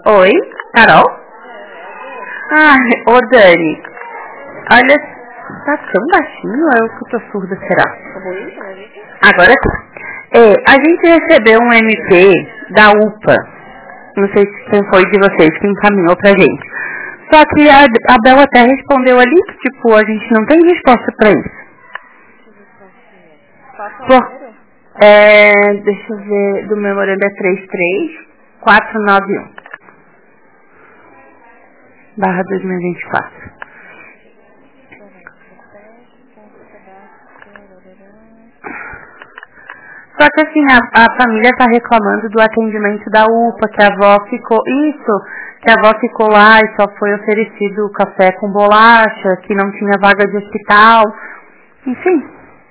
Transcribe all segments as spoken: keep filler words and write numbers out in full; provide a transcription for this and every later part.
Oi, Carol? Ah, ô Dani, olha, tá tão baixinho ou eu que tô surda, será? Agora sim. É, a gente recebeu um M P da U P A, não sei se quem foi de vocês que encaminhou pra gente. Só que a, a Bel até respondeu ali que, tipo, a gente não tem resposta pra isso. Por, é, deixa eu ver, do memorando é três três quatro nove um barra dois mil e vinte e quatro. Só que assim, a, a família tá reclamando do atendimento da U P A, que a avó ficou, isso, que a avó ficou lá e só foi oferecido café com bolacha, que não tinha vaga de hospital, enfim.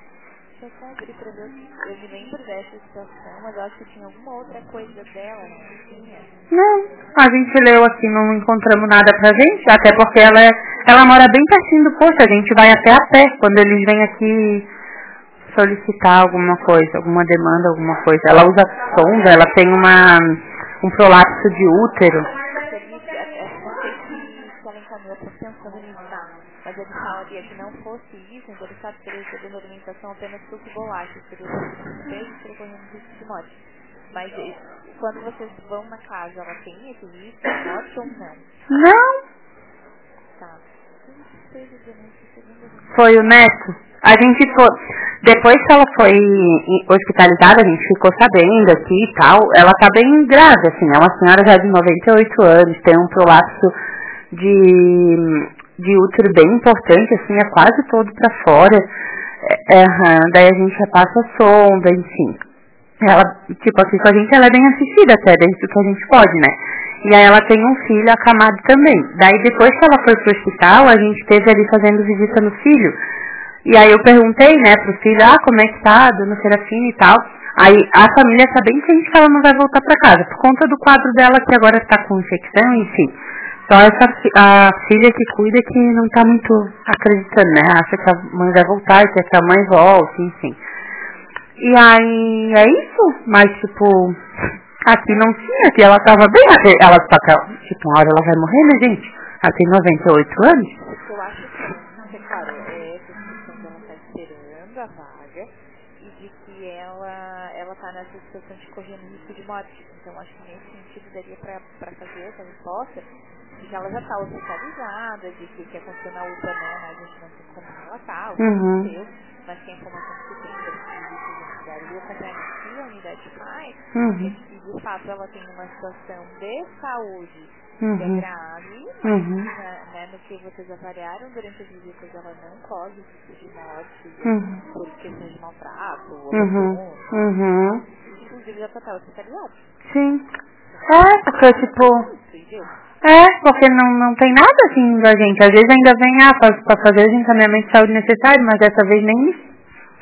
Eu me lembro dessa situação, mas eu acho que tinha alguma outra coisa dela, não tinha? Não, a gente leu aqui, não encontramos nada pra gente, até porque ela, é, ela mora bem pertinho do posto, a gente vai até a pé, quando eles vêm aqui solicitar alguma coisa, alguma demanda, alguma coisa. Ela usa sonda, ela tem uma, um prolapso de útero. Não sei se ela encaminhou pensando nisso, tá? Mas ele falaria que não fosse isso, então ele sabe que ele recebeu alimentação apenas suco e bolacha, seria um beijo para correr um risco de morte. Mas quando vocês vão na casa, ela tem esse risco de morte ou não? Não. Tá. Foi o neto? A gente foi, depois que ela foi hospitalizada, a gente ficou sabendo aqui e tal, ela tá bem grave, assim, é uma senhora já de noventa e oito anos, tem um prolapso de, de útero bem importante, assim, é quase todo pra fora, é, é, daí a gente já passa sonda, enfim. Ela, tipo, aqui com a gente, ela é bem assistida até, dentro do que a gente pode, né? E aí ela tem um filho acamado também. Daí depois que ela foi pro hospital, a gente esteve ali fazendo visita no filho. E aí eu perguntei, né, pro filho, ah, como é que tá, dona Serafina e tal. Aí a família tá bem ciente que ela não vai voltar pra casa, por conta do quadro dela que agora tá com infecção, enfim. Só essa a filha que cuida que não tá muito acreditando, né? Acha que a mãe vai voltar e quer que a mãe volte, enfim. E aí, é isso, mas tipo, aqui não tinha, aqui ela tava bem, ela só que, tipo, uma hora ela vai morrer, né, gente? Ela tem noventa e oito anos. Eu acho que, claro, é essa situação que ela tá esperando a vaga e de que ela, ela tá nessa situação de correr no risco de morte. Então, acho que nesse sentido daria pra, pra fazer essa resposta de que ela já tá hospitalizada, de que o que aconteceu na U P A, né, a gente não tem como ela tá, o que Uhum. aconteceu, mas que a informação que se tem das visitas da unidade e o acompanhamento que a unidade faz, Uhum. é que de fato ela tem uma situação de saúde Uhum. que é grave, mas Uhum. na, né, no que vocês avaliaram durante as visitas ela não corre risco de morte Uhum. por questões de maltrato, ou Uhum. abandono, Uhum. inclusive já tá hospitalizada. Sim. É, porque tipo, Entendeu? é, porque não, não tem nada assim da gente. Às vezes ainda vem, ah, pra, pra fazer os encaminhamentos de saúde necessários, mas dessa vez nem isso.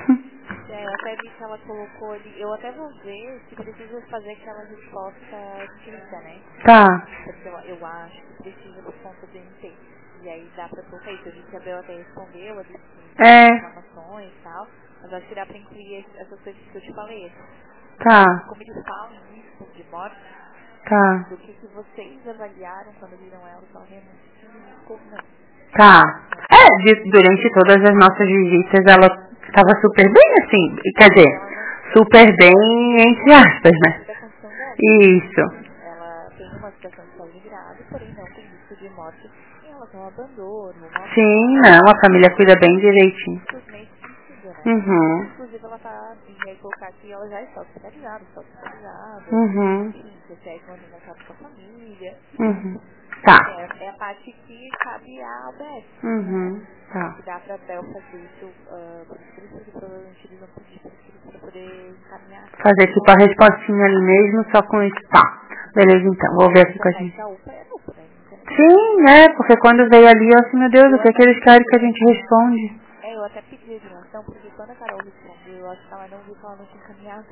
É, eu até vi que ela colocou ali, eu até vou ver se precisa fazer aquela resposta escrita, né? Tá. Porque eu, eu acho que precisa por conta do M T. E aí dá pra colocar isso. A gente Isabel até respondeu ali com É. informações e tal, mas acho que dá pra incluir essas coisas que eu te falei. Assim, Tá. como eles falam em risco de morte, Tá. do que, que vocês avaliaram quando viram ela e falaram, realmente, sim, risco não. Tá. É, de- durante todas as nossas visitas ela estava super bem, assim, quer dizer, super bem entre aspas, né? Da condição dela. Isso. Ela tem uma situação de saúde grave, porém não tem risco de morte em relação ao abandono, maltrato. Sim, não, a família cuida bem direitinho. Simplesmente precisa, né? Uhum. Inclusive ela tá, e aí colocar aqui, ela já está hospitalizada, está hospitalizada, Uhum. enfim, você é mandando contato com a família. Uhum. Tá. É, é a parte que cabe à U B S. Uhum. Tá. Que dá pra Bel fazer isso, uh, por escrito, que provavelmente eles vão pedir por escrito pra poder encaminhar. Fazer tipo a respostinha ali mesmo, só com isso. Tá. Beleza, então. Vou ver aqui com a gente. A U P A é a U P A, né? Sim, é, porque quando veio ali, eu assim, meu Deus, o que é que eles querem que a gente responde? É, eu até pedi a dimensão, porque quando a Carol respondeu, eu acho que ela não viu que ela não tinha encaminhado.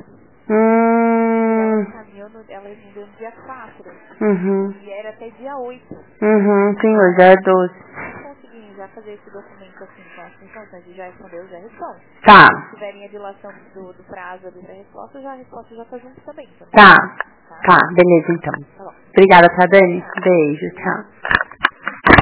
Ela Hum. encaminhou, no, ela respondeu no dia quatro. Uhum. E era até dia oito. Uhum, sim, hoje é doze. Se conseguirem já fazer esse documento assim, com as informações e já respondeu, já responde. Tá. Se tiverem a dilação do, do prazo ali da resposta, já a resposta já tá junto também. Então, Tá. tá? Tá, beleza então. Tá bom. Obrigada, tá, Dani? Beijo, tchau.